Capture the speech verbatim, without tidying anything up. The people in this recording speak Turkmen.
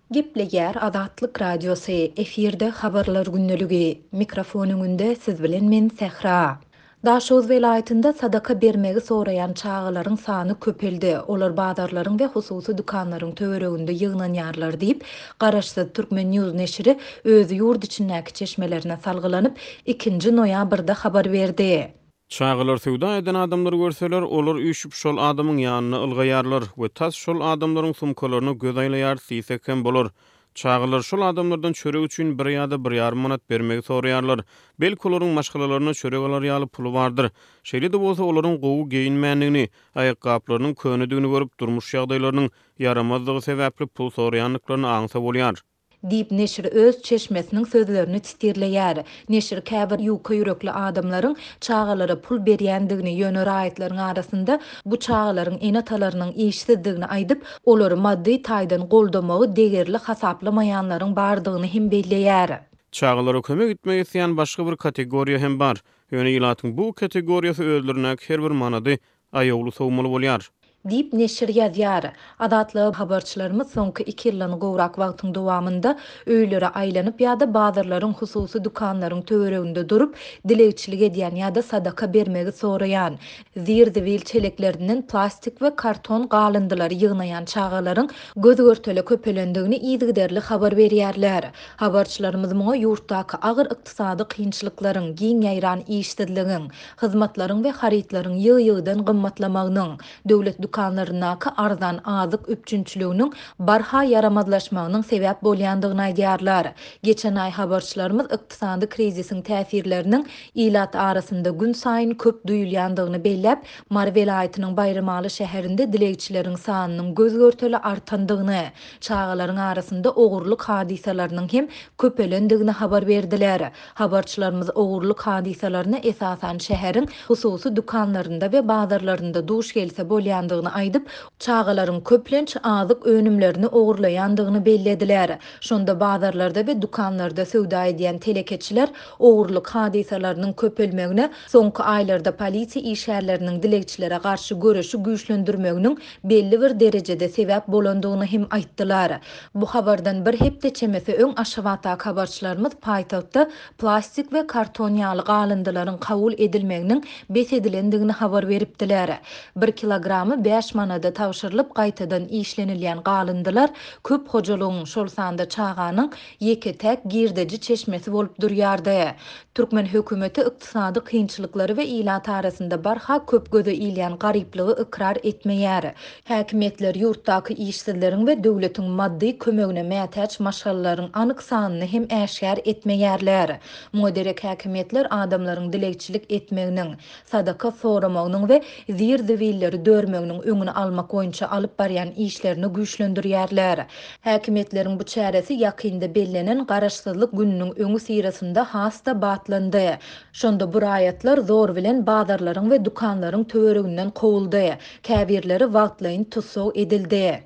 Gepleger Azatlyk Radiosu efirde habarlar günneligi. Mikrofonun önünde siz bilen men Sehra. Daşoz velayetinde sadaka bermegi sorayan çağılaryň sany köpeldi. Olar bazarlaryň we hususy dukanlaryň töwereginde ýygnanýarlar diýip, Garaşsyz Türkmen News neşri öz ýurt içindäki çeşmelerine salgylanyp ikinji noýabrda habar berdi. Çağılar sowda eden adamlar görseler, olar üýşüp şol adamyň ýanyna ylgaýarlar we tas şol adamlaryň sumkalaryny göz aýlaýar sisekem bolar. Çağılar şol adamlardan çörek üçin bir ýa-da bir ýarym manat bermegi soraýarlar. Belki olaryň maşgalalaryna çörek alar ýaly puly bardyr. Şeýle-de bolsa olaryň gowy geyinmänligini, aýakgaplarynyň könüdigini görüp durmuş ýagdaýlarynyň yaramazlygy sebäpli pul soraýanlyklaryny aňsa bolýar. Dip neşir öz çeşmesinin sözlerini titirleýär. Neşir käbir ýuka ýürekli adamlaryň çağalara pul berýändigini ýöne raýatlaryň arasynda bu çağalaryň enatalarynyň işsizdigini aýdyp, olary maddi taýdan goldamagy degerli hasaplamaýanlaryň bardygyny hem belleýär. Çağalara kömek etmek isleýän başga bir kategoriýa hem bar. Ýöne ýylatyň bu kategoriýasy öldürnek her bir manady aýogly sowmaly bolýar. Dip neşir ýazýar. Adatly habarçylarymyz soňky iki ýyldan gowrak wagtyň dowamında öýlere aýlanyp ýa-da bazarlaryň hususy dukanlaryň töwereginde durup dilegçilik edýän ýa-da sadaka bermegi soraýan, zirdiwil çeleklerinden plastik we karton galındylary ýygnaýan çağalaryň gözgörtele köpelendigini ýygyderli habar berýärler. Habarçylarymyz muňa ýurtdaky agyr ykdysady kynçylyklaryň, giň ýaýran işsizligiň, hyzmatlaryň we haritlaryň ýygy-ýygydan gymmatlamagynyň, döwlet dukanlarynaky arzan azyk üpçünçiliginiň barha yaramazlaşmagynyň sebäp bolýandygyny aýdýarlar. Geçen aý habarçylarymyz ykdysady krizisiň täsirleriniň ilat arasynda gün saýyn köp duýulýandygyny belläp, Mar welaýatynyň Bayramaly şäherinde dilegçileriň sanynyň gözgörteli artandygyny, çağalaryň arasynda ogurluk hadisalarynyň hem köpelendigini habar berdiler. Habarçylarymyz ogurluk hadisalaryny esasan şäheriň hususy dukanlarynda we bazarlarynda duş gelse bolýandygyny aýdyp, çağalaryň köplenç azyk önümlerini ogurlaýandygyny bellediler. Şonda bazarlarda we dukanlarda söwda edýän telekeçiler ogurluk hadisalarynyň köpelmegine soňky aýlarda polisiýa işgärleriniň dilegçilere garşy görüşi güýçlendirmeginiň belli bir derejede sebäp bolandygyny hem aýtdylar. Bu habardan bir hepde çemesi öň aşawata habarçylarymyz paýtagtda plastik we karton ýaly galyndylaryň kabul edilmeginiň besedilendigini habar beripdiler. bir kilogramy beş manada tawşyrylyp gaýtadan işlenilýän galyndylar köp hojalygyň şol sanda çağanyň ýeke-tek girdeji çeşmesi bolup durýardy. Türkmen hökümeti ykdysady kynçylyklary we ilat arasynda barha köp göze ilýän garyplygy ikrar etmeýär. Häkimetler ýurtdaky işsizleriň we döwletiň maddi kömegine mätäç maşgallalaryň anyk sanyny hem äşgär etmeýärler. Moderek häkimetler adamlaryň dilegçilik etmeginiň, sadaka soramagynyň we zirdiwilleri dörmeginiň öňüni almak boýunça alyp barýan işlerini güýçlendirýärler. Häkimetleriň bu çäresi ýakynda bellenen garaşsyzlyk gününiň öňü sirasynda hasta batlandy. Şonda bu raýatlar zor bilen bazarlaryň we dukanlaryň töwereginden kowuldy. Käbirleri wagtlaýyn tutsaw edildi.